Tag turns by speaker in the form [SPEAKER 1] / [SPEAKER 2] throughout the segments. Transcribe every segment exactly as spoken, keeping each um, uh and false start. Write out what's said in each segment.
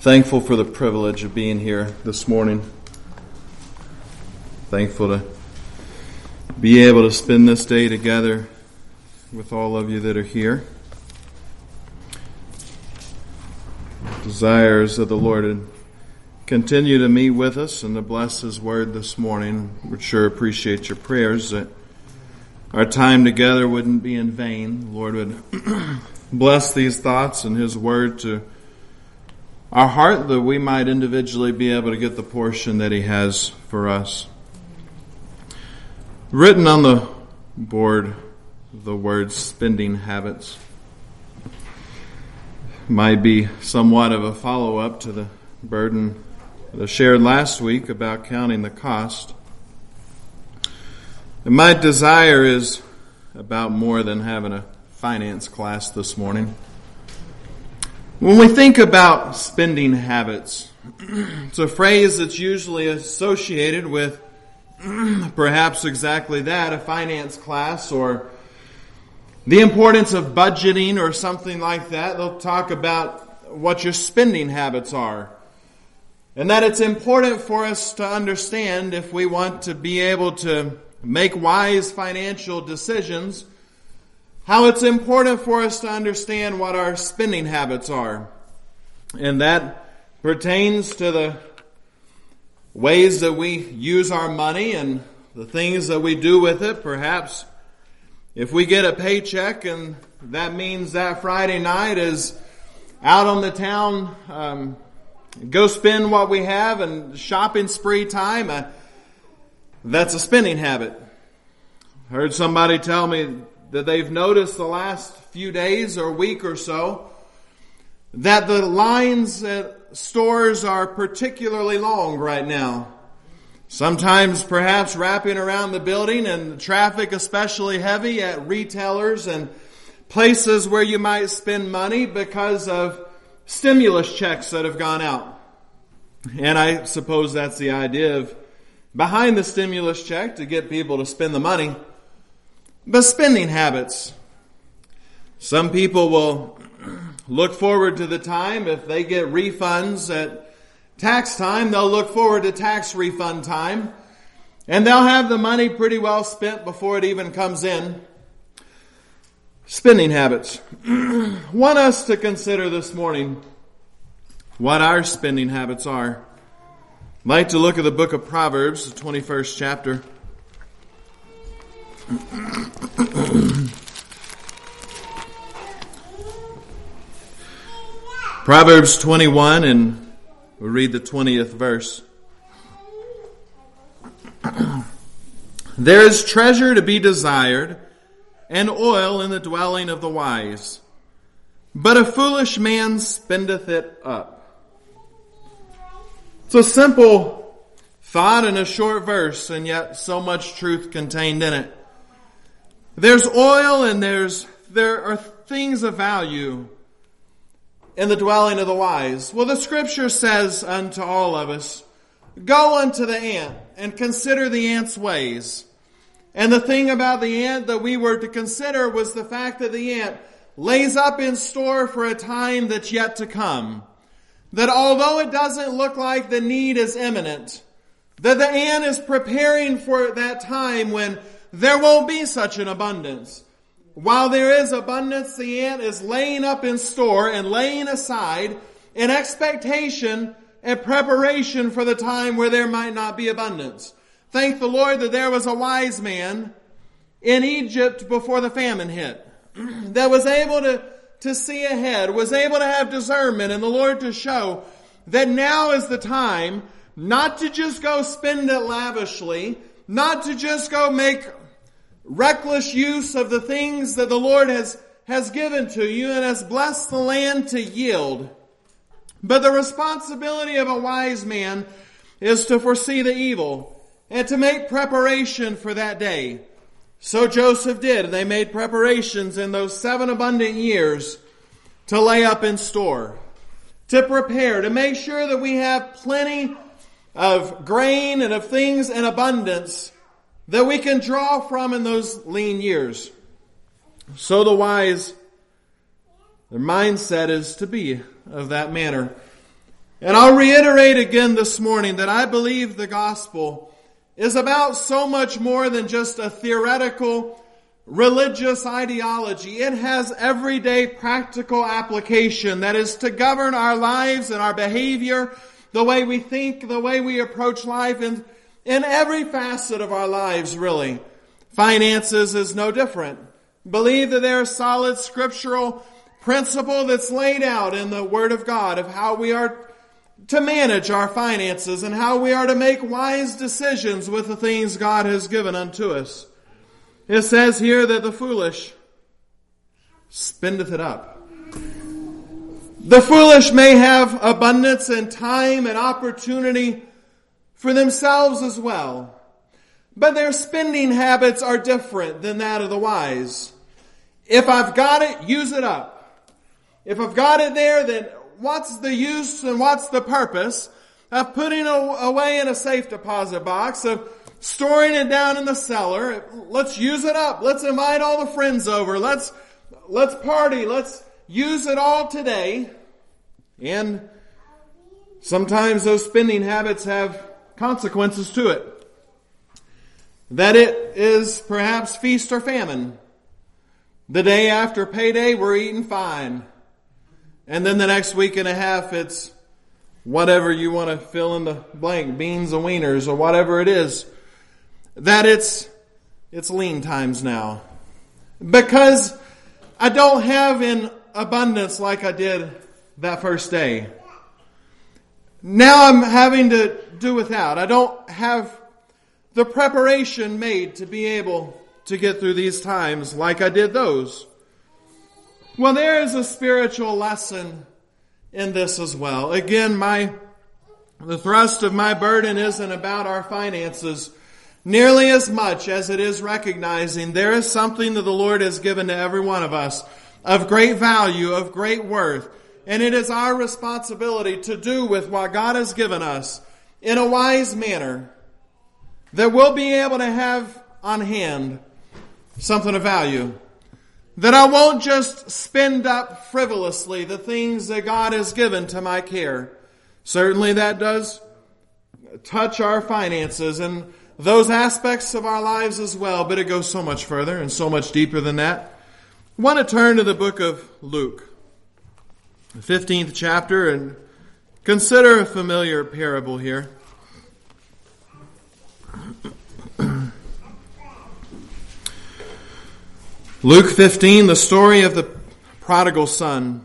[SPEAKER 1] Thankful for the privilege of being here this morning. Thankful to be able to spend this day together with all of you that are here. Desires of the Lord to continue to meet with us and to bless His Word this morning. We sure appreciate your prayers that our time together wouldn't be in vain. The Lord would bless these thoughts and His Word to our heart, that we might individually be able to get the portion that He has for us. Written on the board, the words spending habits might be somewhat of a follow-up to the burden that I shared last week about counting the cost. And my desire is about more than having a finance class this morning. When we think about spending habits, it's a phrase that's usually associated with perhaps exactly that, a finance class, or the importance of budgeting or something like that. They'll talk about what your spending habits are. And that it's important for us to understand if we want to be able to make wise financial decisions, how it's important for us to understand what our spending habits are. And that pertains to the ways that we use our money and the things that we do with it. Perhaps if we get a paycheck and that means that Friday night is out on the town, um, go spend what we have and shopping spree time, uh, that's a spending habit. I heard somebody tell me that they've noticed the last few days or week or so that the lines at stores are particularly long right now. Sometimes perhaps wrapping around the building, and the traffic especially heavy at retailers and places where you might spend money because of stimulus checks that have gone out. And I suppose that's the idea of behind the stimulus check, to get people to spend the money. But spending habits. Some people will look forward to the time if they get refunds at tax time. They'll look forward to tax refund time. And they'll have the money pretty well spent before it even comes in. Spending habits. Want us to consider this morning what our spending habits are. I'd like to look at the book of Proverbs, the twenty-first chapter. Proverbs twenty-one, and we'll read the twentieth verse. There is treasure to be desired, and oil in the dwelling of the wise, but a foolish man spendeth it up. It's a simple thought in a short verse, and yet so much truth contained in it. There's oil and there's there are things of value in the dwelling of the wise. Well, the scripture says unto all of us, go unto the ant and consider the ant's ways. And the thing about the ant that we were to consider was the fact that the ant lays up in store for a time that's yet to come. That although it doesn't look like the need is imminent, that the ant is preparing for that time when there won't be such an abundance. While there is abundance, the ant is laying up in store and laying aside in expectation and preparation for the time where there might not be abundance. Thank the Lord that there was a wise man in Egypt before the famine hit that was able to, to see ahead, was able to have discernment, and the Lord to show that now is the time not to just go spend it lavishly, not to just go make reckless use of the things that the Lord has, has given to you and has blessed the land to yield. But the responsibility of a wise man is to foresee the evil and to make preparation for that day. So Joseph did. They made preparations in those seven abundant years to lay up in store, to prepare, to make sure that we have plenty of grain and of things in abundance that we can draw from in those lean years. So the wise, their mindset is to be of that manner. And I'll reiterate again this morning that I believe the gospel is about so much more than just a theoretical religious ideology. It has everyday practical application that is to govern our lives and our behavior, the way we think, the way we approach life, and in every facet of our lives, really. Finances is no different. Believe that there is solid scriptural principle that's laid out in the Word of God of how we are to manage our finances and how we are to make wise decisions with the things God has given unto us. It says here that the foolish spendeth it up. The foolish may have abundance and time and opportunity for themselves as well. But their spending habits are different than that of the wise. If I've got it, use it up. If I've got it there, then what's the use and what's the purpose of putting it away in a safe deposit box, of storing it down in the cellar? Let's use it up. Let's invite all the friends over. Let's, let's party. Let's use it all today. And sometimes those spending habits have consequences to it. That it is perhaps feast or famine. The day after payday, we're eating fine. And then the next week and a half, it's whatever you want to fill in the blank, beans and wieners or whatever it is. That it's, it's lean times now. Because I don't have in abundance like I did that first day. Now I'm having to do without. I don't have the preparation made to be able to get through these times like I did those. Well, there is a spiritual lesson in this as well. Again, my the thrust of my burden isn't about our finances nearly as much as it is recognizing there is something that the Lord has given to every one of us of great value, of great worth. And it is our responsibility to do with what God has given us in a wise manner, that we'll be able to have on hand something of value. That I won't just spend up frivolously the things that God has given to my care. Certainly that does touch our finances and those aspects of our lives as well, but it goes so much further and so much deeper than that. I want to turn to the book of Luke, the fifteenth chapter, and consider a familiar parable here. Luke fifteen, the story of the prodigal son.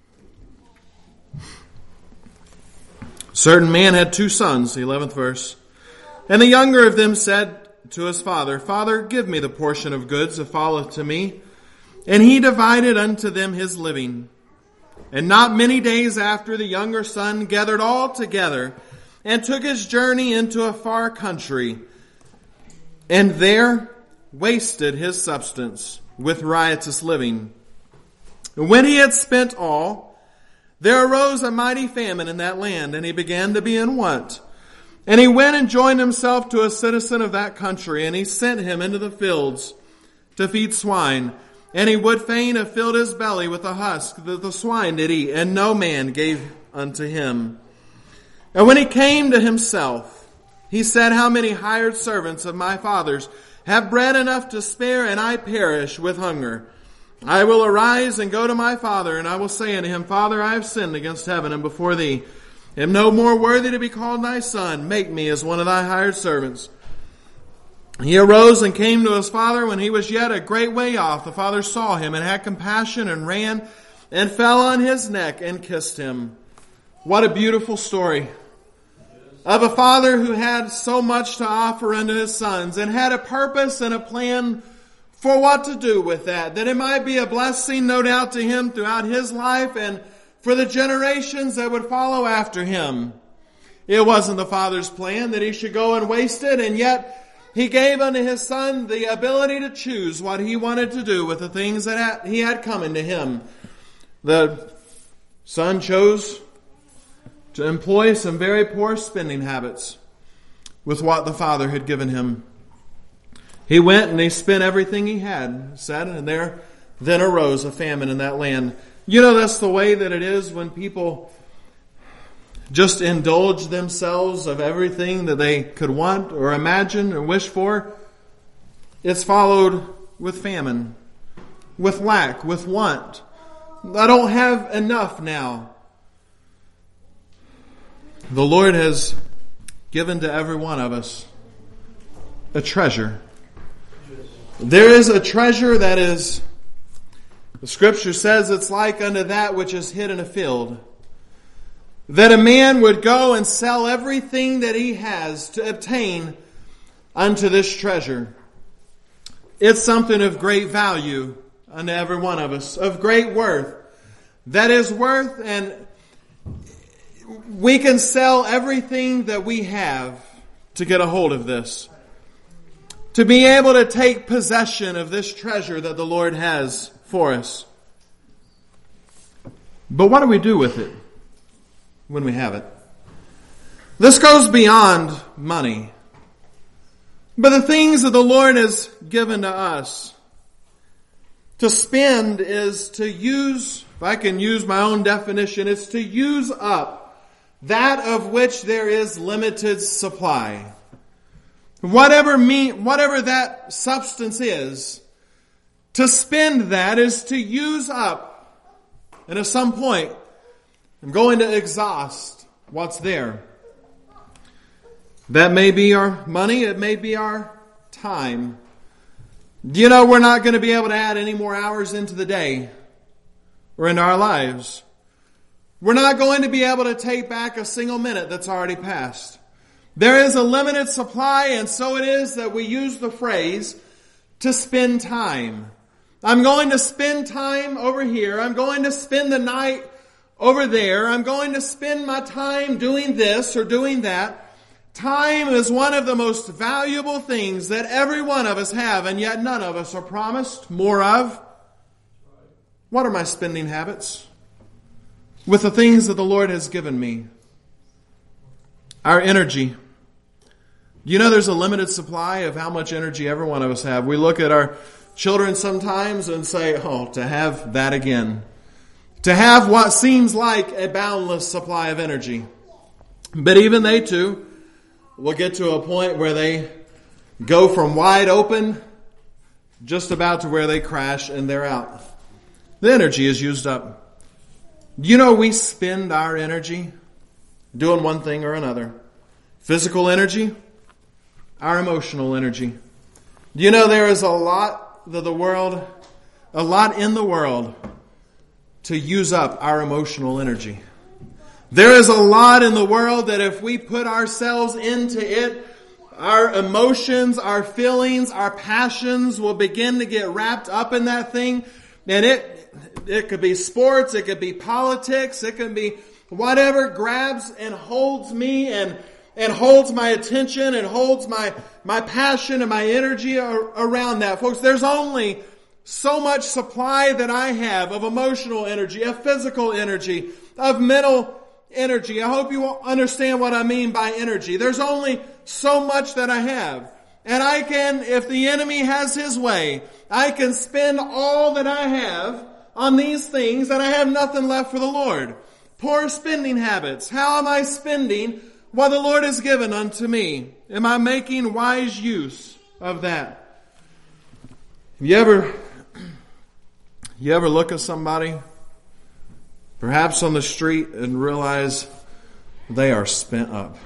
[SPEAKER 1] Certain man had two sons, the eleventh verse. And the younger of them said to his father, Father, give me the portion of goods that falleth to me. And he divided unto them his living. And not many days after, the younger son gathered all together and took his journey into a far country, and there wasted his substance with riotous living. And when he had spent all, there arose a mighty famine in that land, and he began to be in want. And he went and joined himself to a citizen of that country, and he sent him into the fields to feed swine. And he would fain have filled his belly with the husk that the swine did eat, and no man gave unto him. And when he came to himself, he said, How many hired servants of my father's have bread enough to spare, and I perish with hunger? I will arise and go to my father, and I will say unto him, Father, I have sinned against heaven and before thee. Am no more worthy to be called thy son. Make me as one of thy hired servants. He arose and came to his father. When he was yet a great way off, the father saw him and had compassion and ran and fell on his neck and kissed him. What a beautiful story of a father who had so much to offer unto his sons and had a purpose and a plan for what to do with that. That it might be a blessing, no doubt, to him throughout his life and for the generations that would follow after him. It wasn't the father's plan that he should go and waste it, and yet he gave unto his son the ability to choose what he wanted to do with the things that he had coming to him. The son chose to employ some very poor spending habits with what the father had given him. He went and he spent everything he had, said, and there then arose a famine in that land. You know, that's the way that it is when people just indulge themselves of everything that they could want or imagine or wish for. It's followed with famine, with lack, with want. I don't have enough now. The Lord has given to every one of us a treasure. There is a treasure that is, the Scripture says, it's like unto that which is hid in a field. That a man would go and sell everything that he has to obtain unto this treasure. It's something of great value unto every one of us, of great worth. That is worth, and we can sell everything that we have to get a hold of this. To be able to take possession of this treasure that the Lord has for us. But what do we do with it when we have it? This goes beyond money. But the things that the Lord has given to us, to spend is to use, if I can use my own definition, it's to use up that of which there is limited supply. Whatever me, whatever that substance is, to spend that is to use up. And at some point, I'm going to exhaust what's there. That may be our money, it may be our time. You know, we're not going to be able to add any more hours into the day or into our lives. We're not going to be able to take back a single minute that's already passed. There is a limited supply, and so it is that we use the phrase to spend time. I'm going to spend time over here. I'm going to spend the night over there. I'm going to spend my time doing this or doing that. Time is one of the most valuable things that every one of us have, and yet none of us are promised more of. What are my spending habits? With the things that the Lord has given me. Our energy. You know there's a limited supply of how much energy every one of us have. We look at our children sometimes and say, oh, to have that again. To have what seems like a boundless supply of energy. But even they too will get to a point where they go from wide open just about to where they crash and they're out. The energy is used up. You know we spend our energy doing one thing or another. Physical energy, our emotional energy. You know there is a lot that the world, a lot in the world to use up our emotional energy. There is a lot in the world that if we put ourselves into it, our emotions, our feelings, our passions will begin to get wrapped up in that thing. And it, it could be sports, it could be politics, it could be whatever grabs and holds me and, and holds my attention and holds my, my passion and my energy around that. Folks, there's only so much supply that I have of emotional energy, of physical energy, of mental energy. I hope you understand what I mean by energy. There's only so much that I have. And I can, if the enemy has his way, I can spend all that I have on these things and I have nothing left for the Lord. Poor spending habits. How am I spending what the Lord has given unto me? Am I making wise use of that? You ever, you ever look at somebody, perhaps on the street, and realize they are spent up?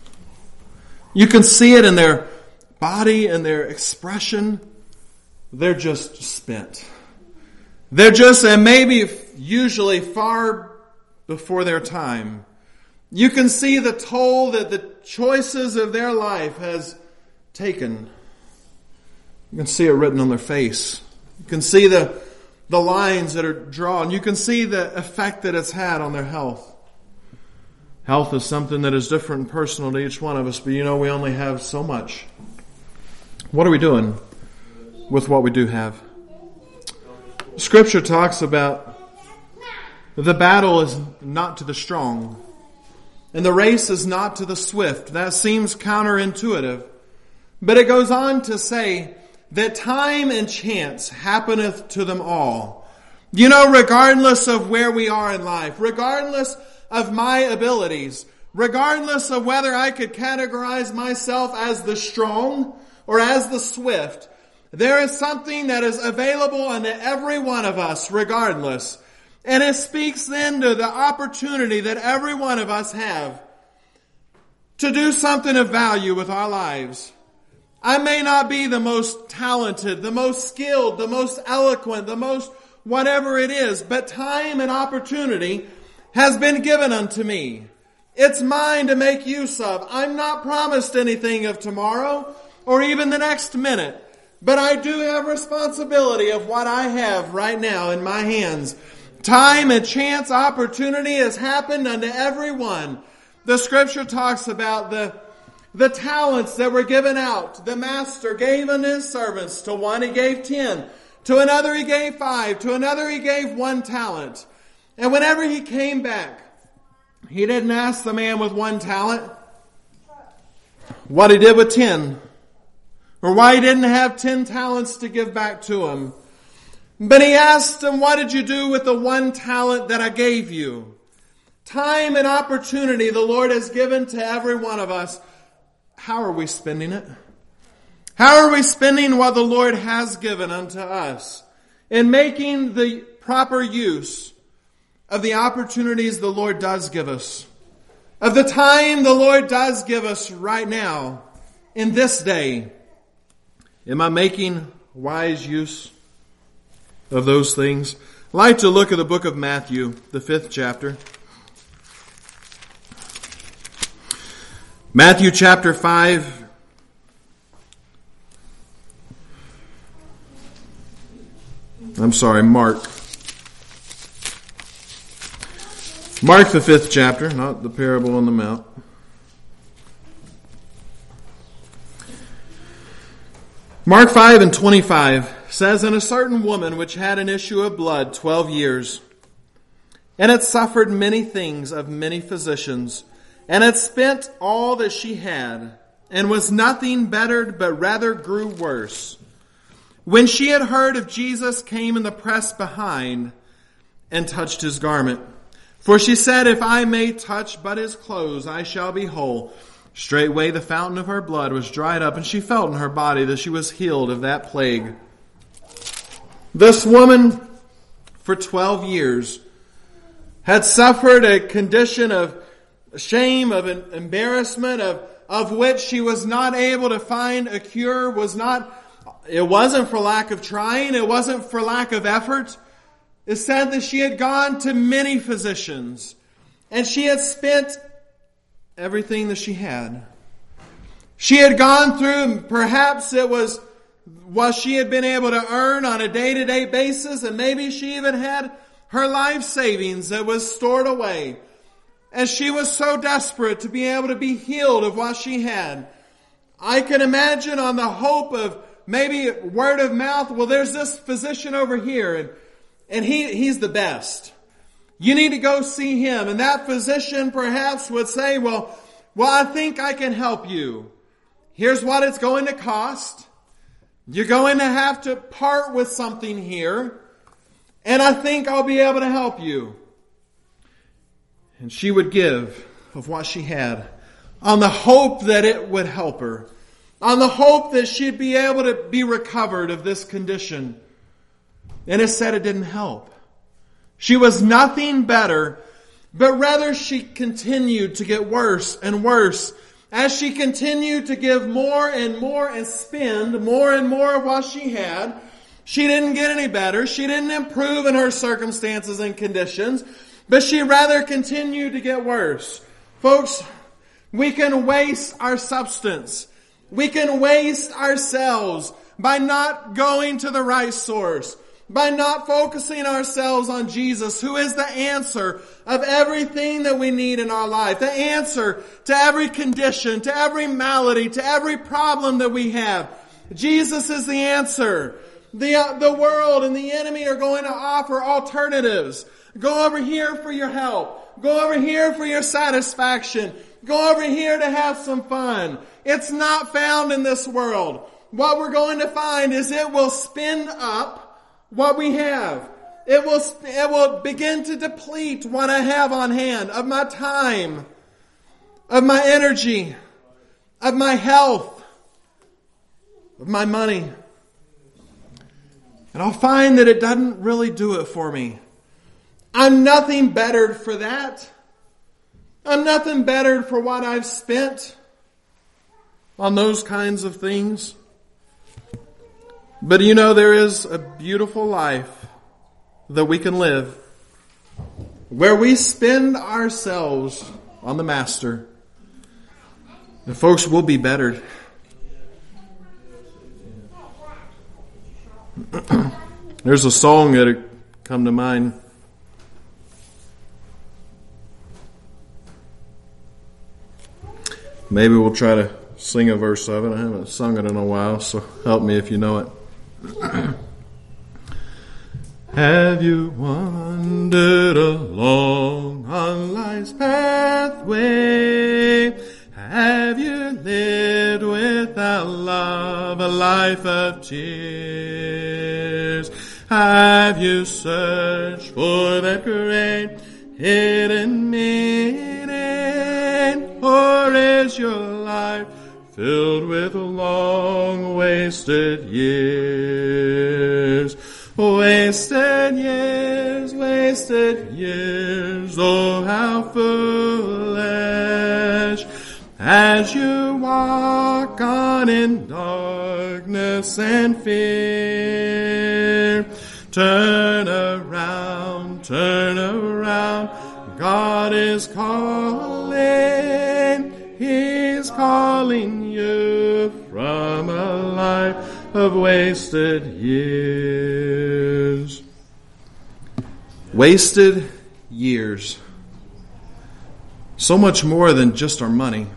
[SPEAKER 1] You can see it in their body and their expression. They're just spent. They're just, and maybe usually far before their time. You can see the toll that the choices of their life has taken. You can see it written on their face. You can see the, the lines that are drawn. You can see the effect that it's had on their health. Health is something that is different and personal to each one of us, but you know we only have so much. What are we doing with what we do have? Scripture talks about the battle is not to the strong, and the race is not to the swift. That seems counterintuitive. But it goes on to say that time and chance happeneth to them all. You know, regardless of where we are in life, regardless of my abilities, regardless of whether I could categorize myself as the strong or as the swift, there is something that is available unto every one of us regardless. And it speaks then to the opportunity that every one of us have to do something of value with our lives. I may not be the most talented, the most skilled, the most eloquent, the most whatever it is, but time and opportunity has been given unto me. It's mine to make use of. I'm not promised anything of tomorrow or even the next minute, but I do have responsibility of what I have right now in my hands. Time and chance opportunity has happened unto everyone. The scripture talks about the, the talents that were given out. The master gave unto his servants. To one he gave ten. To another he gave five. To another he gave one talent. And whenever he came back, he didn't ask the man with one talent what he did with ten. Or why he didn't have ten talents to give back to him. But he asked him, what did you do with the one talent that I gave you? Time and opportunity the Lord has given to every one of us. How are we spending it? How are we spending what the Lord has given unto us? In making the proper use of the opportunities the Lord does give us. Of the time the Lord does give us right now, in this day. Am I making wise use of those things? I'd like to look at the book of Matthew, the fifth chapter. Matthew chapter five. I'm sorry, Mark. Mark the fifth chapter, not the parable on the mount. Mark five and twenty-five says, And a certain woman which had an issue of blood twelve years, and had suffered many things of many physicians, and had spent all that she had, and was nothing bettered, but rather grew worse. When she had heard of Jesus, came in the press behind, and touched his garment. For she said, If I may touch but his clothes, I shall be whole. Straightway the fountain of her blood was dried up, and she felt in her body that she was healed of that plague. This woman, for twelve years, had suffered a condition of shame, of embarrassment, of, of which she was not able to find a cure, was not, it wasn't for lack of trying, it wasn't for lack of effort. It said that she had gone to many physicians, and she had spent everything that she had. She had gone through, perhaps it was what she had been able to earn on a day-to-day basis, and maybe she even had her life savings that was stored away. And she was so desperate to be able to be healed of what she had. I can imagine on the hope of maybe word of mouth, well, there's this physician over here, and, and he, he's the best. You need to go see him. And that physician perhaps would say, well, well, I think I can help you. Here's what it's going to cost. You're going to have to part with something here, and I think I'll be able to help you. And she would give of what she had on the hope that it would help her, on the hope that she'd be able to be recovered of this condition. And it said it didn't help. She was nothing better, but rather she continued to get worse and worse. As she continued to give more and more and spend more and more of what she had, she didn't get any better. She didn't improve in her circumstances and conditions, but she rather continued to get worse. Folks, we can waste our substance. We can waste ourselves by not going to the right source, by not focusing ourselves on Jesus, who is the answer of everything that we need in our life, the answer to every condition, to every malady, to every problem that we have. Jesus is the answer. The, uh, the world and the enemy are going to offer alternatives. Go over here for your help. Go over here for your satisfaction. Go over here to have some fun. It's not found in this world. What we're going to find is it will spin up what we have. It will, it will begin to deplete what I have on hand of my time. of my energy, of my health, of my money. And I'll find that it doesn't really do it for me. I'm nothing bettered for that. I'm nothing bettered for what I've spent on those kinds of things. But you know, there is a beautiful life that we can live where we spend ourselves on the Master. And folks, we'll be bettered. There's a song that had come to mind. Maybe we'll try to sing a verse of it. I haven't sung it in a while, so help me if you know it. Have you wandered along on life's pathway? Have you lived without love, a life of tears? Have you searched for that great hidden meaning? Or is your life filled with long wasted years? Wasted years, wasted years, oh how foolish. As you walk on in darkness and fear, turn around, turn around, God is calling, He's calling you from a life of wasted years. Wasted years. So much more than just our money.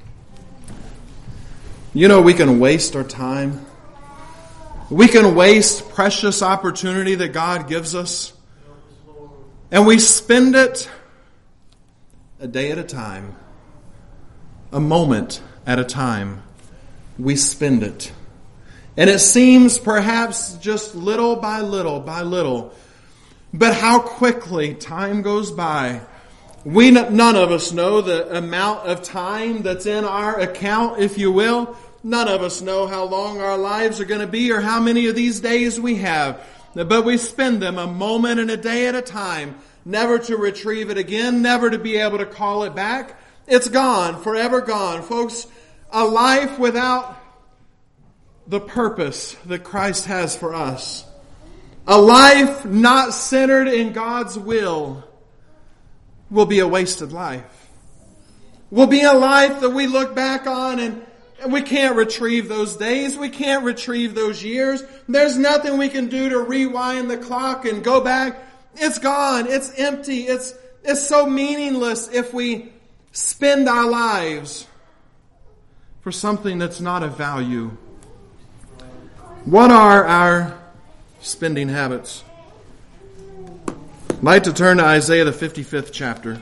[SPEAKER 1] You know, we can waste our time. We can waste precious opportunity that God gives us. And we spend it a day at a time. A moment at a time. We spend it. And it seems perhaps just little by little by little. But how quickly time goes by. We, none of us know the amount of time that's in our account, if you will. None of us know how long our lives are going to be or how many of these days we have. But we spend them a moment and a day at a time, never to retrieve it again, never to be able to call it back. It's gone, forever gone. Folks, a life without the purpose that Christ has for us, a life not centered in God's will, will be a wasted life. Will be a life that we look back on and we can't retrieve those days. We can't retrieve those years. There's nothing we can do to rewind the clock and go back. It's gone. It's empty. It's, it's so meaningless if we spend our lives for something that's not of value. What are our spending habits? I'd like to turn to Isaiah, the fifty-fifth chapter.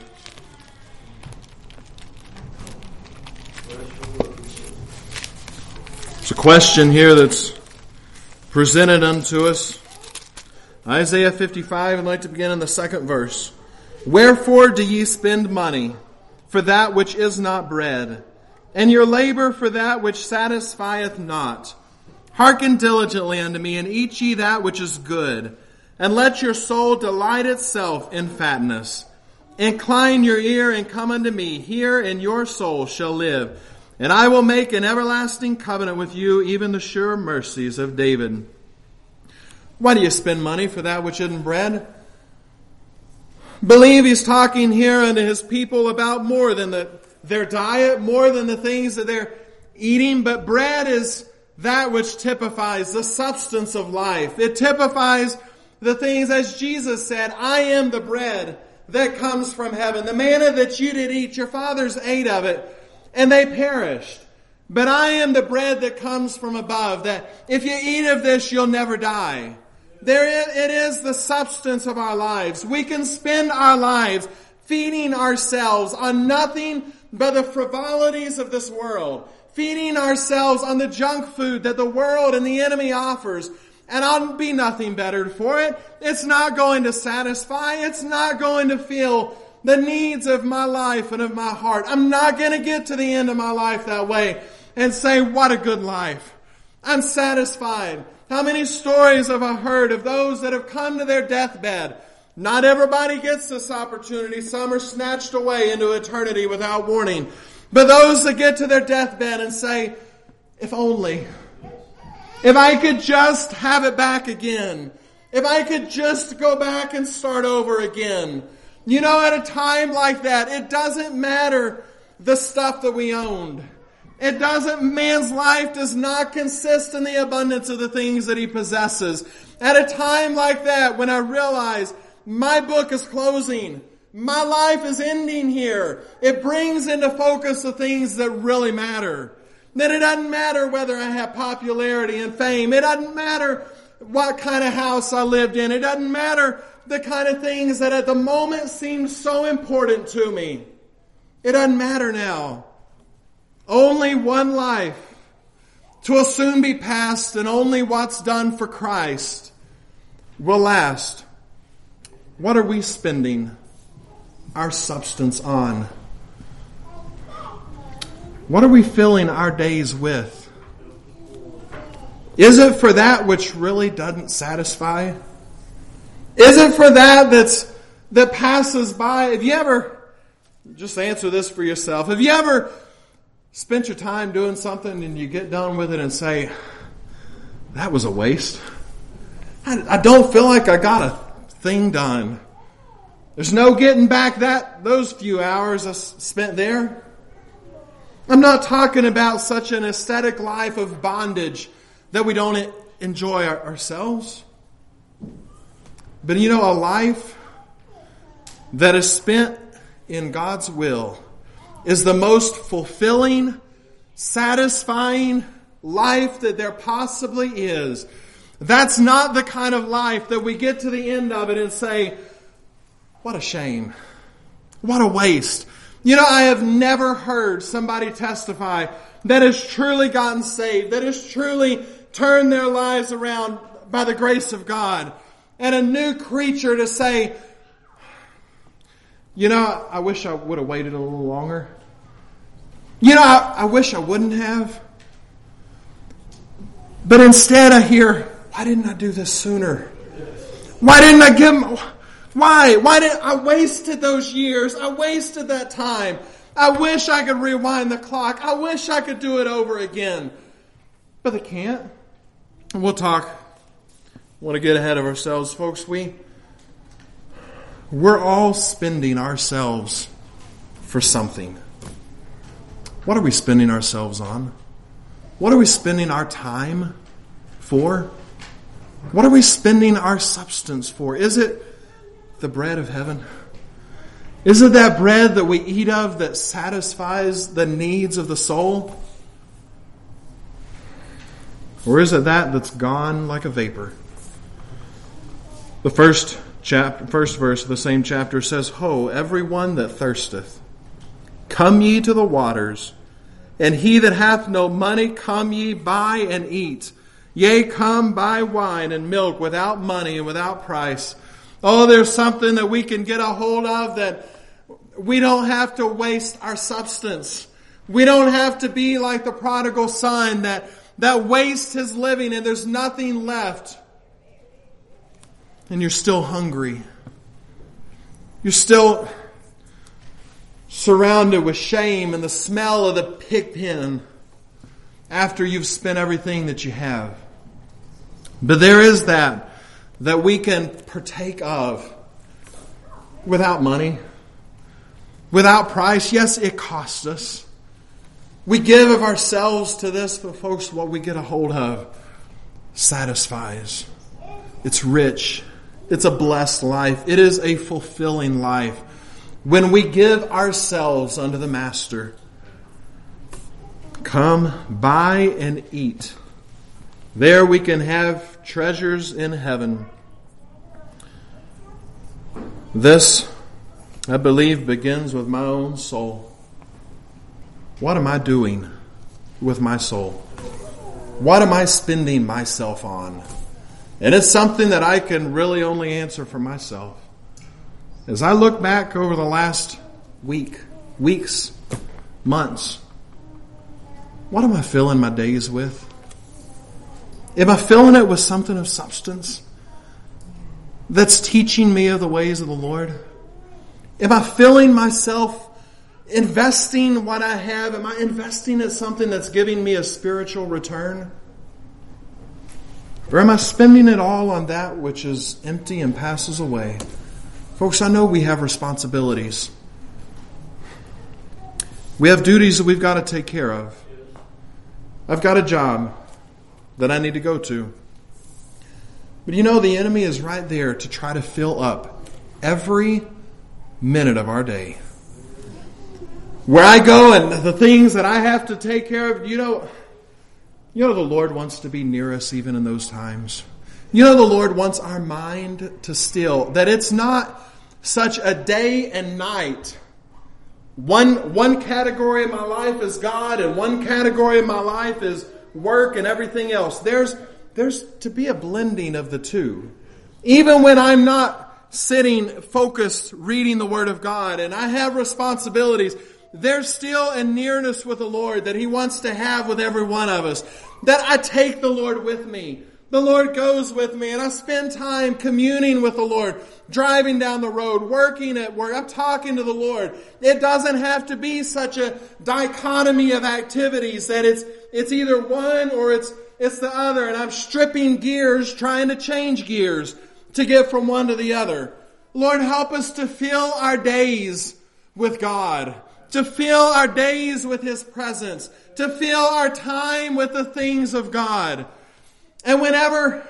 [SPEAKER 1] It's a question here that's presented unto us. Isaiah fifty-five, I'd like to begin in the second verse. Wherefore do ye spend money for that which is not bread, and your labor for that which satisfieth not? Hearken diligently unto me, and eat ye that which is good, and let your soul delight itself in fatness. Incline your ear and come unto me. Hear, and your soul shall live. And I will make an everlasting covenant with you, even the sure mercies of David. Why do you spend money for that which isn't bread? Believe he's talking here unto his people about more than the, their diet, more than the things that they're eating. But bread is that which typifies the substance of life. It typifies the things, as Jesus said, I am the bread that comes from heaven. The manna that you did eat, your fathers ate of it, and they perished. But I am the bread that comes from above, that if you eat of this, you'll never die. There it is the substance of our lives. We can spend our lives feeding ourselves on nothing but the frivolities of this world, feeding ourselves on the junk food that the world and the enemy offers, and I'll be nothing better for it. It's not going to satisfy. It's not going to feel the needs of my life and of my heart. I'm not going to get to the end of my life that way and say, what a good life. I'm satisfied. How many stories have I heard of those that have come to their deathbed? Not everybody gets this opportunity. Some are snatched away into eternity without warning. But those that get to their deathbed and say, if only, if I could just have it back again. If I could just go back and start over again. You know, at a time like that, it doesn't matter the stuff that we owned. It doesn't, man's life does not consist in the abundance of the things that he possesses. At a time like that, when I realize my book is closing, my life is ending here, it brings into focus the things that really matter. That it doesn't matter whether I have popularity and fame. It doesn't matter what kind of house I lived in. It doesn't matter the kind of things that at the moment seemed so important to me. It doesn't matter now. Only one life, to will soon be past, and only what's done for Christ will last. What are we spending our substance on? What are we filling our days with? Is it for that which really doesn't satisfy? Is it for that that's that passes by? Have you ever, just answer this for yourself, have you ever spent your time doing something and you get done with it and say, that was a waste? I, I don't feel like I got a thing done. There's no getting back that those few hours I spent there. I'm not talking about such an aesthetic life of bondage that we don't enjoy our, ourselves. But you know, a life that is spent in God's will is the most fulfilling, satisfying life that there possibly is. That's not the kind of life that we get to the end of it and say, what a shame. What a waste. You know, I have never heard somebody testify that has truly gotten saved, that has truly turned their lives around by the grace of God, and a new creature to say, you know, I wish I would have waited a little longer. You know, I, I wish I wouldn't have. But instead I hear, why didn't I do this sooner? Why didn't I give them, why? Why did I wasted those years? I wasted that time. I wish I could rewind the clock. I wish I could do it over again. But they can't. We'll talk. Want to get ahead of ourselves, folks. We, we're all spending ourselves for something. What are we spending ourselves on? What are we spending our time for? What are we spending our substance for? Is it the bread of heaven? Is it that bread that we eat of that satisfies the needs of the soul? Or is it that that's gone like a vapor? The first chapter, first verse of the same chapter says, Ho, everyone that thirsteth, come ye to the waters, and he that hath no money, come ye buy and eat. Yea, come buy wine and milk without money and without price. Oh, there's something that we can get a hold of that we don't have to waste our substance. We don't have to be like the prodigal son that, that wastes his living and there's nothing left. And you're still hungry. You're still surrounded with shame and the smell of the pig pen after you've spent everything that you have. But there is that that we can partake of without money, without price. Yes, it costs us. We give of ourselves to this, but folks, what we get a hold of satisfies. It's rich. It's a blessed life. It is a fulfilling life. When we give ourselves unto the Master, come, buy and eat. There we can have treasures in heaven. This, I believe, begins with my own soul. What am I doing with my soul? What am I spending myself on? And it's something that I can really only answer for myself. As I look back over the last week, weeks, months, what am I filling my days with? Am I filling it with something of substance that's teaching me of the ways of the Lord? Am I filling myself, investing what I have? Am I investing in something that's giving me a spiritual return? Or am I spending it all on that which is empty and passes away? Folks, I know we have responsibilities. We have duties that we've got to take care of. I've got a job that I need to go to. But you know, the enemy is right there to try to fill up every minute of our day. Where I go and the things that I have to take care of, you know, you know the Lord wants to be near us even in those times. You know the Lord wants our mind to still, that it's not such a day and night. One, one category of my life is God and one category of my life is work and everything else. There's, there's to be a blending of the two. Even when I'm not sitting focused reading the Word of God and I have responsibilities, there's still a nearness with the Lord that He wants to have with every one of us. That I take the Lord with me. The Lord goes with me and I spend time communing with the Lord, driving down the road, working at work. I'm talking to the Lord. It doesn't have to be such a dichotomy of activities that it's it's either one or it's it's the other. And I'm stripping gears, trying to change gears to get from one to the other. Lord, help us to fill our days with God, to fill our days with His presence, to fill our time with the things of God. And whenever,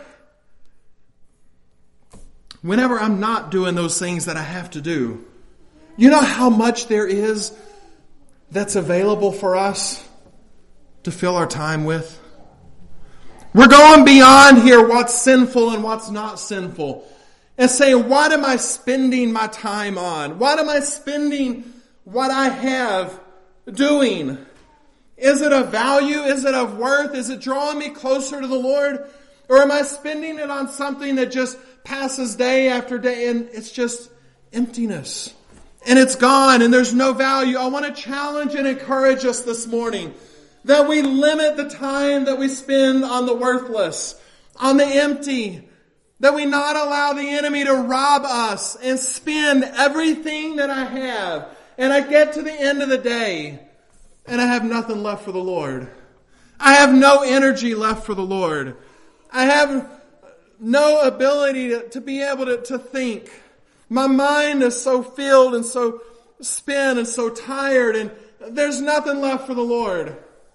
[SPEAKER 1] whenever I'm not doing those things that I have to do, you know how much there is that's available for us to fill our time with? We're going beyond here what's sinful and what's not sinful. And saying, what am I spending my time on? What am I spending what I have doing? Is it of value? Is it of worth? Is it drawing me closer to the Lord? Or am I spending it on something that just passes day after day and it's just emptiness? And it's gone and there's no value. I want to challenge and encourage us this morning that we limit the time that we spend on the worthless, on the empty, that we not allow the enemy to rob us and spend everything that I have. And I get to the end of the day and I have nothing left for the Lord. I have no energy left for the Lord. I have no ability to, to be able to, to think. My mind is so filled and so spent and so tired and there's nothing left for the Lord.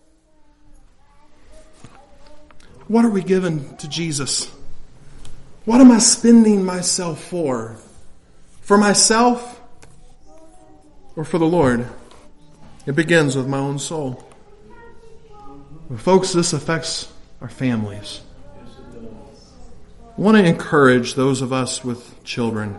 [SPEAKER 1] What are we giving to Jesus? What am I spending myself for? For myself or for the Lord? It begins with my own soul. But folks, this affects our families. I want to encourage those of us with children.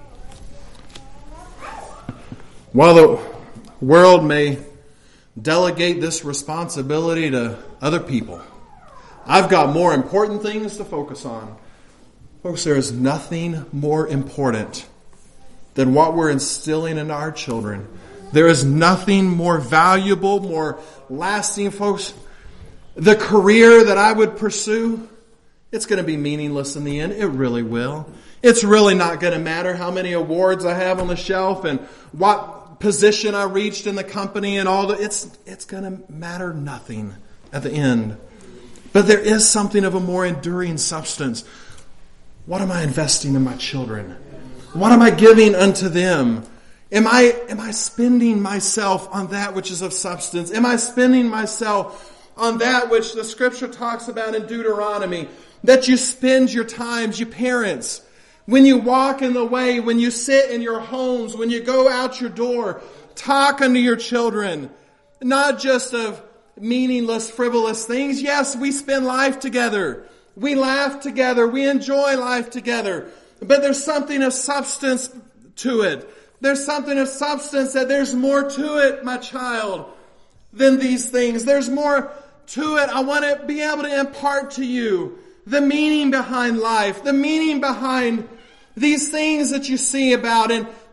[SPEAKER 1] While the world may delegate this responsibility to other people, I've got more important things to focus on. Folks, there is nothing more important than what we're instilling in our children. There is nothing more valuable, more lasting, folks. The career that I would pursue, it's going to be meaningless in the end. It really will. It's really not going to matter how many awards I have on the shelf and what position I reached in the company and all that. It's, it's going to matter nothing at the end. But there is something of a more enduring substance. What am I investing in my children? What am I giving unto them? Am I, am I spending myself on that which is of substance? Am I spending myself on that which the Scripture talks about in Deuteronomy? That you spend your times, you parents, when you walk in the way, when you sit in your homes, when you go out your door, talk unto your children, not just of meaningless, frivolous things. Yes, we spend life together. We laugh together. We enjoy life together. But there's something of substance to it. There's something of substance that there's more to it, my child, than these things. There's more to it. I want to be able to impart to you the meaning behind life, the meaning behind these things that you see about. And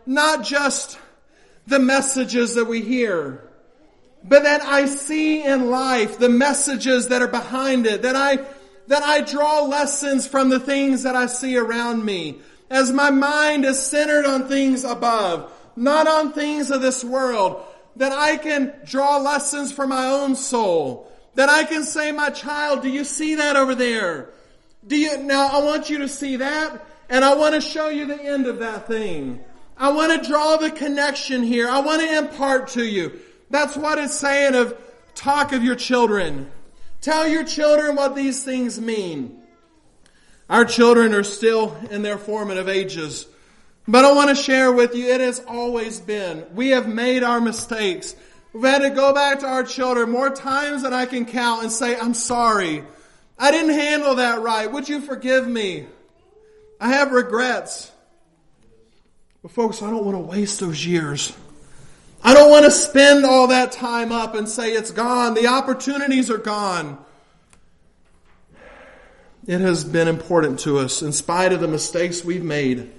[SPEAKER 1] not just the messages that we hear, but that I see in life the messages that are behind it, that I, that I draw lessons from the things that I see around me, as my mind is centered on things above, not on things of this world, that I can draw lessons for my own soul, that I can say, my child, do you see that over there? Do you, now I want you to see that, and I want to show you the end of that thing. I want to draw the connection here. I want to impart to you. That's what it's saying of talk of your children. Tell your children what these things mean. Our children are still in their formative ages. But I want to share with you, it has always been. We have made our mistakes. We've had to go back to our children more times than I can count and say, I'm sorry. I didn't handle that right. Would you forgive me? I have regrets. But folks, I don't want to waste those years. I don't want to spend all that time up and say it's gone. The opportunities are gone. It has been important to us in spite of the mistakes we've made.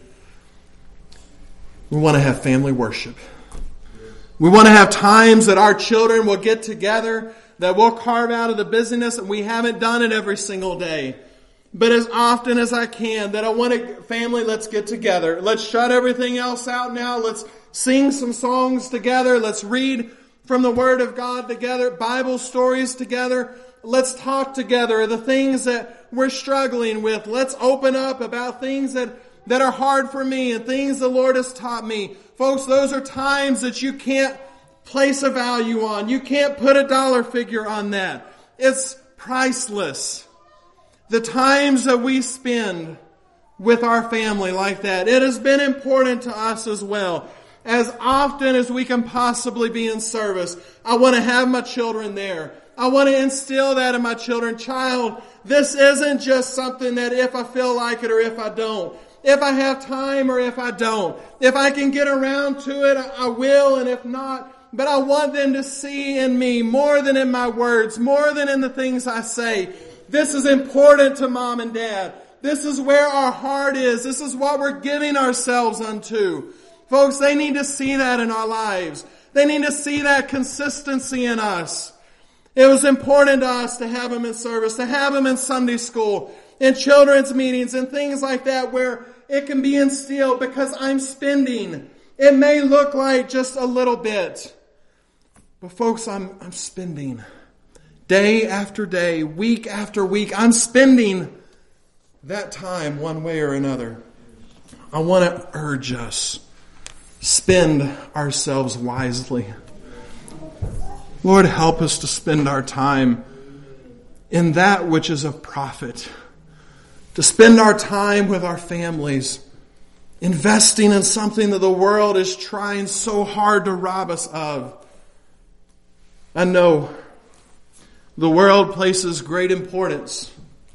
[SPEAKER 1] We want to have family worship. We want to have times that our children will get together, that we'll carve out of the busyness, and we haven't done it every single day. But as often as I can, that I want to, family, let's get together. Let's shut everything else out now. Let's sing some songs together. Let's read from the Word of God together, Bible stories together. Let's talk together, the things that we're struggling with. Let's open up about things that, that are hard for me and things the Lord has taught me. Folks, those are times that you can't place a value on. You can't put a dollar figure on that. It's priceless. The times that we spend with our family like that, it has been important to us as well. As often as we can possibly be in service, I want to have my children there. I want to instill that in my children. Child, this isn't just something that if I feel like it or if I don't. If I have time or if I don't. If I can get around to it, I will, and if not. But I want them to see in me more than in my words, more than in the things I say. This is important to mom and dad. This is where our heart is. This is what we're giving ourselves unto. Folks, they need to see that in our lives. They need to see that consistency in us. It was important to us to have them in service, to have them in Sunday school, in children's meetings and things like that where it can be instilled because I'm spending. It may look like just a little bit. But folks, I'm, I'm spending. Day after day, week after week, I'm spending that time one way or another. I want to urge us, spend ourselves wisely. Lord, help us to spend our time in that which is of profit. To spend our time with our families, investing in something that the world is trying so hard to rob us of. I know the world places great importance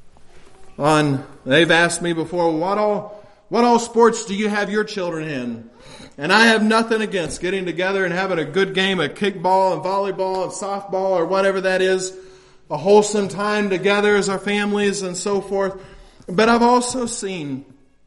[SPEAKER 1] on, they've asked me before, what all, what all sports do you have your children in? And I have nothing against getting together and having a good game of kickball and volleyball and softball or whatever that is. A wholesome time together as our families and so forth. But I've also seen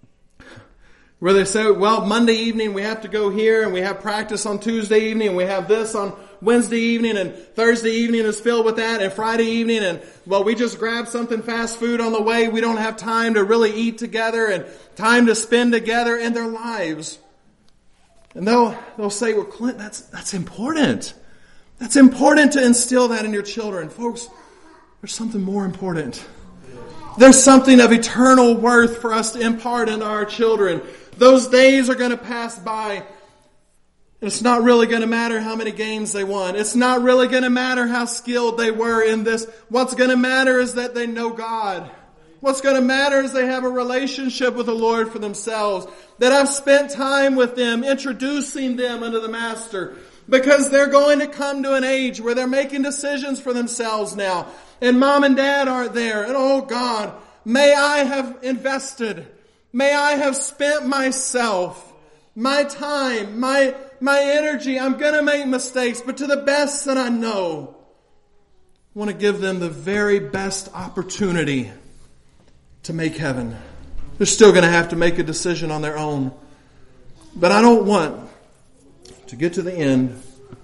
[SPEAKER 1] where they say, well, Monday evening we have to go here and we have practice on Tuesday evening and we have this on Wednesday evening and Thursday evening is filled with that and Friday evening and, well, we just grab something fast food on the way. We don't have time to really eat together and time to spend together in their lives. And they'll, they'll say, well, Clint, that's, that's important. That's important to instill that in your children. Folks, there's something more important. There's something of eternal worth for us to impart into our children. Those days are going to pass by. It's not really going to matter how many games they won. It's not really going to matter how skilled they were in this. What's going to matter is that they know God. What's going to matter is they have a relationship with the Lord for themselves. That I've spent time with them, introducing them unto the Master. Because they're going to come to an age where they're making decisions for themselves now. And mom and dad aren't there. And oh God, may I have invested. May I have spent myself, my time, my, my energy. I'm going to make mistakes, but to the best that I know, I want to give them the very best opportunity to make heaven. They're still going to have to make a decision on their own. But I don't want to get to the end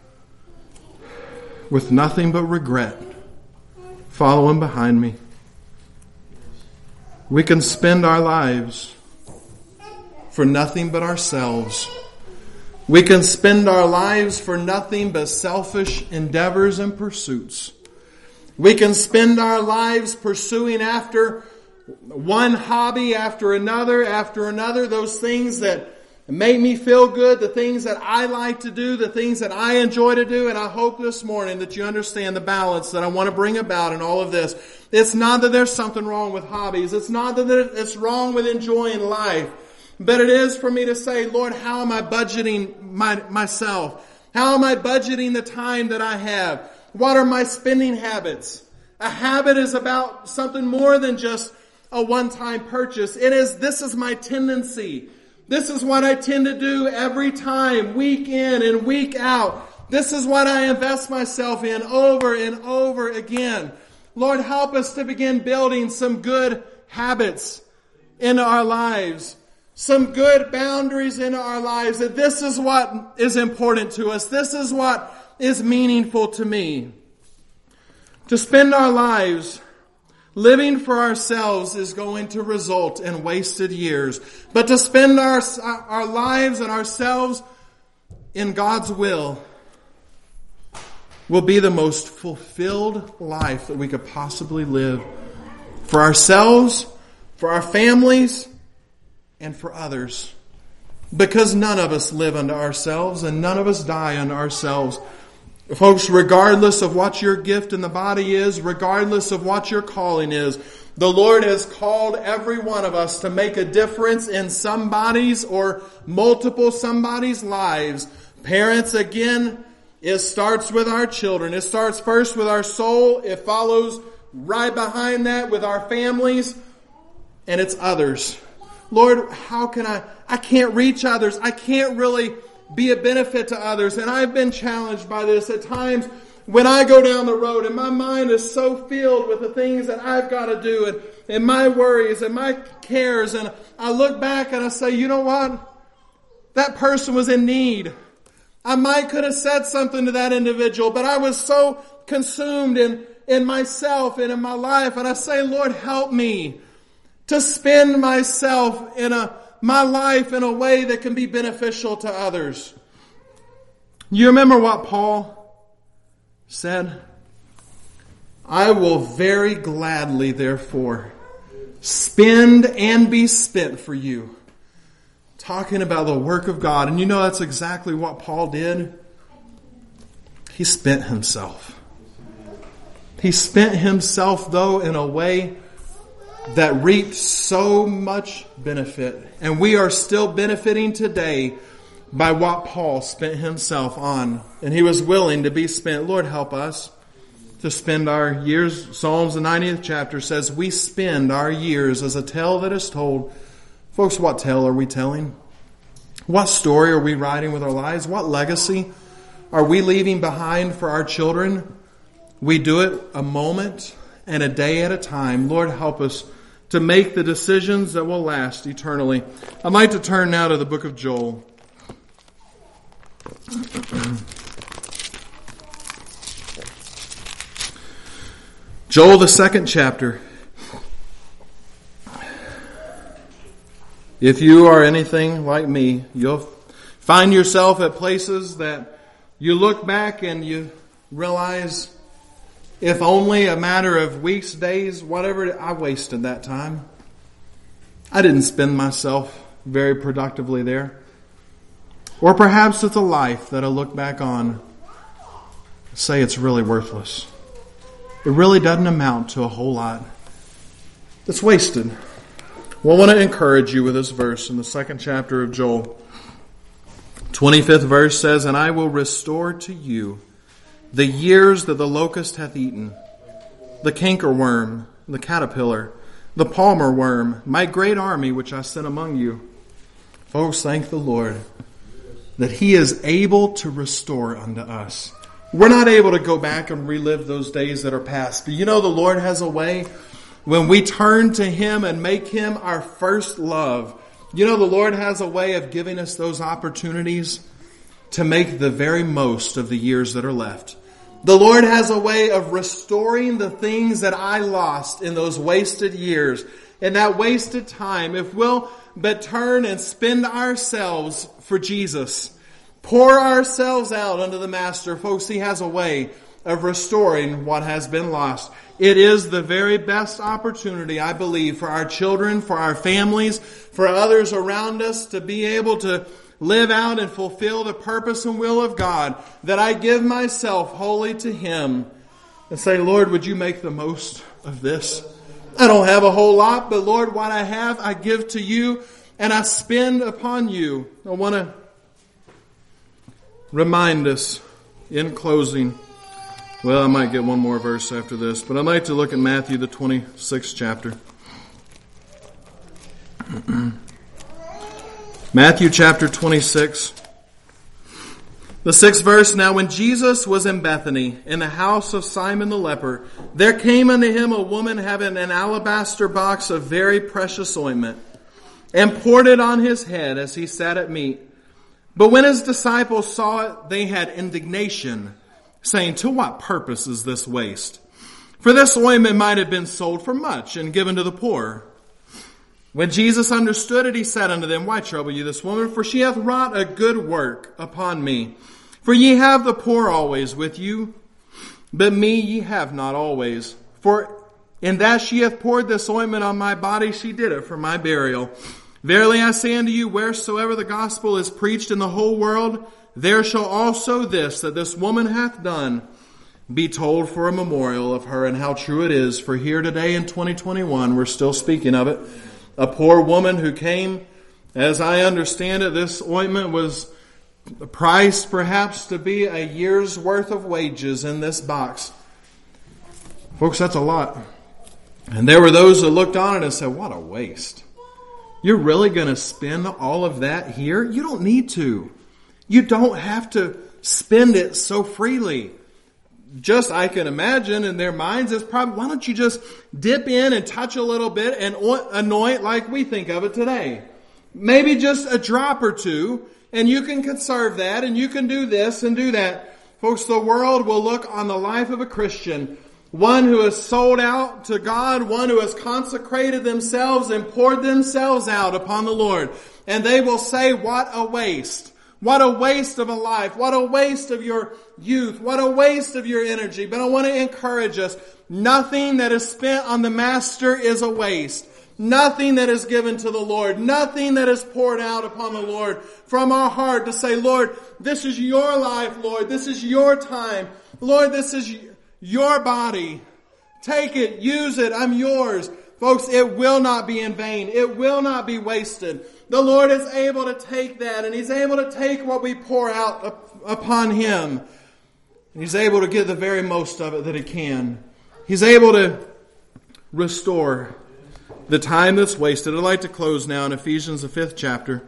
[SPEAKER 1] with nothing but regret following behind me. We can spend our lives for nothing but ourselves. We can spend our lives for nothing but selfish endeavors and pursuits. We can spend our lives pursuing after one hobby after another, after another, those things that make me feel good, the things that I like to do, the things that I enjoy to do. And I hope this morning that you understand the balance that I want to bring about in all of this. It's not that there's something wrong with hobbies. It's not that it's wrong with enjoying life. But it is for me to say, Lord, how am I budgeting my, myself? How am I budgeting the time that I have? What are my spending habits? A habit is about something more than just a one-time purchase. It is, this is my tendency. This is what I tend to do every time, week in and week out. This is what I invest myself in over and over again. Lord, help us to begin building some good habits in our lives. Some good boundaries in our lives. That this is what is important to us. This is what is meaningful to me. To spend our lives living for ourselves is going to result in wasted years. But to spend our, our lives and ourselves in God's will will be the most fulfilled life that we could possibly live. For ourselves, for our families, and for others. Because none of us live unto ourselves and none of us die unto ourselves. Folks, regardless of what your gift in the body is, regardless of what your calling is, the Lord has called every one of us to make a difference in somebody's or multiple somebody's lives. Parents, again, it starts with our children. It starts first with our soul. It follows right behind that with our families. And it's others. Lord, how can I, I can't reach others. I can't really be a benefit to others. And I've been challenged by this at times when I go down the road and my mind is so filled with the things that I've got to do and, and my worries and my cares. And I look back and I say, you know what? That person was in need. I might could have said something to that individual, but I was so consumed in, in myself and in my life. And I say, Lord, help me to spend myself in a, my life in a way that can be beneficial to others. You remember what Paul said? I will very gladly, therefore, spend and be spent for you. Talking about the work of God. And you know that's exactly what Paul did. He spent himself. He spent himself, though, in a way that reaped so much benefit. And we are still benefiting today by what Paul spent himself on. And he was willing to be spent. Lord, help us to spend our years. Psalms, the ninetieth chapter says, we spend our years as a tale that is told. Folks, what tale are we telling? What story are we writing with our lives? What legacy are we leaving behind for our children? We do it a moment and a day at a time. Lord, help us to make the decisions that will last eternally. I'd like to turn now to the book of Joel. Joel, the second chapter. If you are anything like me, you'll find yourself at places that you look back and you realize, if only a matter of weeks, days, whatever, I wasted that time. I didn't spend myself very productively there. Or perhaps it's a life that I look back on and say it's really worthless. It really doesn't amount to a whole lot. It's wasted. Well, I want to encourage you with this verse in the second chapter of Joel. twenty-fifth verse says, and I will restore to you the years that the locust hath eaten, the cankerworm, the caterpillar, the palmer worm, my great army which I sent among you. Folks, thank the Lord that He is able to restore unto us. We're not able to go back and relive those days that are past. But you know the Lord has a way when we turn to Him and make Him our first love. You know, the Lord has a way of giving us those opportunities to make the very most of the years that are left. The Lord has a way of restoring the things that I lost in those wasted years, in that wasted time. If we'll but turn and spend ourselves for Jesus, pour ourselves out unto the Master, folks, He has a way of restoring what has been lost. It is the very best opportunity, I believe, for our children, for our families, for others around us to be able to live out and fulfill the purpose and will of God, that I give myself wholly to Him and say, Lord, would you make the most of this? I don't have a whole lot, but Lord, what I have, I give to you and I spend upon you. I want to remind us in closing. Well, I might get one more verse after this, but I'd like to look at Matthew, the twenty-sixth chapter. Matthew chapter twenty-six. The sixth verse. Now when Jesus was in Bethany, in the house of Simon the leper, there came unto him a woman having an alabaster box of very precious ointment, and poured it on his head as he sat at meat. But when his disciples saw it, they had indignation, saying, to what purpose is this waste? For this ointment might have been sold for much and given to the poor. When Jesus understood it, He said unto them, why trouble you this woman? For she hath wrought a good work upon me. For ye have the poor always with you, but me ye have not always. For in that she hath poured this ointment on my body, she did it for my burial. Verily I say unto you, wheresoever the gospel is preached in the whole world, there shall also this, that this woman hath done, be told for a memorial of her. And how true it is, for here today in twenty twenty-one, we're still speaking of it. A poor woman who came, as I understand it, this ointment was priced perhaps to be a year's worth of wages in this box. Folks, that's a lot. And there were those that looked on it and said, what a waste. You're really going to spend all of that here? You don't need to. You don't have to spend it so freely. Just, I can imagine in their minds, is probably, why don't you just dip in and touch a little bit and anoint like we think of it today? Maybe just a drop or two, and you can conserve that, and you can do this and do that. Folks, the world will look on the life of a Christian, one who has sold out to God, one who has consecrated themselves and poured themselves out upon the Lord. And they will say, what a waste. What a waste of a life. What a waste of your youth. What a waste of your energy. But I want to encourage us. Nothing that is spent on the Master is a waste. Nothing that is given to the Lord. Nothing that is poured out upon the Lord from our heart to say, Lord, this is your life, Lord. This is your time. Lord, this is your body. Take it. Use it. I'm yours. Folks, it will not be in vain. It will not be wasted. The Lord is able to take that, and He's able to take what we pour out up upon Him. And He's able to get the very most of it that He can. He's able to restore the time that's wasted. I'd like to close now in Ephesians, the fifth chapter.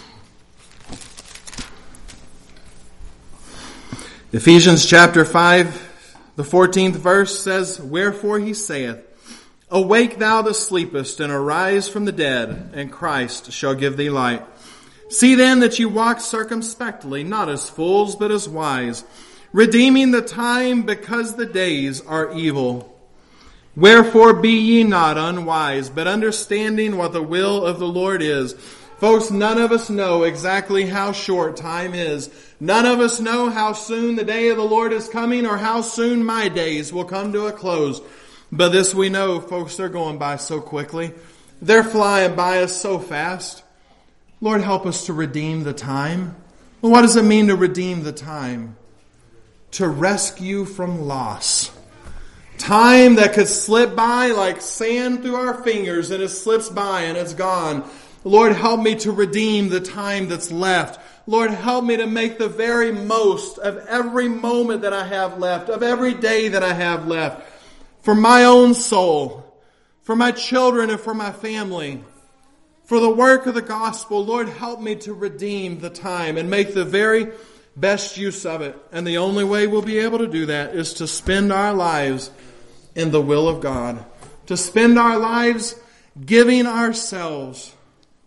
[SPEAKER 1] Ephesians chapter five, the fourteenth verse says, wherefore He saith, awake thou that sleepest, and arise from the dead, and Christ shall give thee light. See then that ye walk circumspectly, not as fools, but as wise, redeeming the time, because the days are evil. Wherefore be ye not unwise, but understanding what the will of the Lord is. Folks, none of us know exactly how short time is. None of us know how soon the day of the Lord is coming, or how soon my days will come to a close. But this we know, folks, they're going by so quickly. They're flying by us so fast. Lord, help us to redeem the time. Well, what does it mean to redeem the time? To rescue from loss. Time that could slip by like sand through our fingers, and it slips by and it's gone. Lord, help me to redeem the time that's left. Lord, help me to make the very most of every moment that I have left, of every day that I have left. For my own soul, for my children, and for my family, for the work of the gospel. Lord, help me to redeem the time and make the very best use of it. And the only way we'll be able to do that is to spend our lives in the will of God. To spend our lives giving ourselves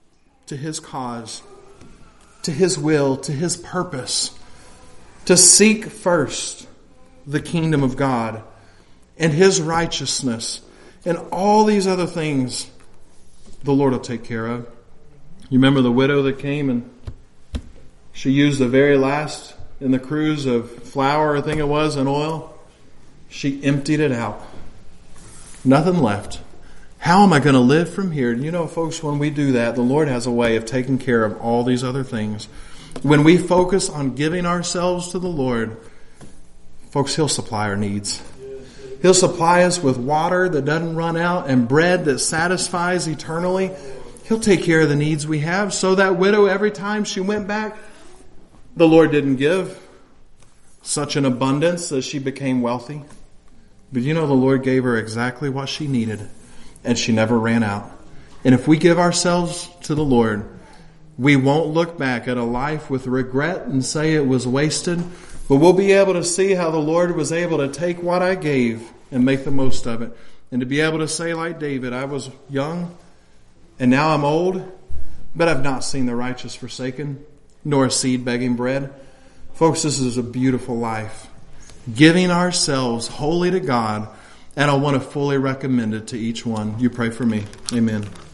[SPEAKER 1] to His cause, to His will, to His purpose, to seek first the kingdom of God and His righteousness, and all these other things the Lord will take care of. You remember the widow that came and she used the very last in the cruse of flour, I think it was, and oil? She emptied it out. Nothing left. How am I going to live from here? You know, folks, when we do that, the Lord has a way of taking care of all these other things. When we focus on giving ourselves to the Lord, folks, He'll supply our needs. He'll supply us with water that doesn't run out and bread that satisfies eternally. He'll take care of the needs we have. So that widow, every time she went back, the Lord didn't give such an abundance that she became wealthy. But you know, the Lord gave her exactly what she needed, and she never ran out. And if we give ourselves to the Lord, we won't look back at a life with regret and say it was wasted, but we'll be able to see how the Lord was able to take what I gave and make the most of it. And to be able to say like David, I was young and now I'm old, but I've not seen the righteous forsaken, nor a seed begging bread. Folks, this is a beautiful life. Giving ourselves wholly to God, and I want to fully recommend it to each one. You pray for me. Amen.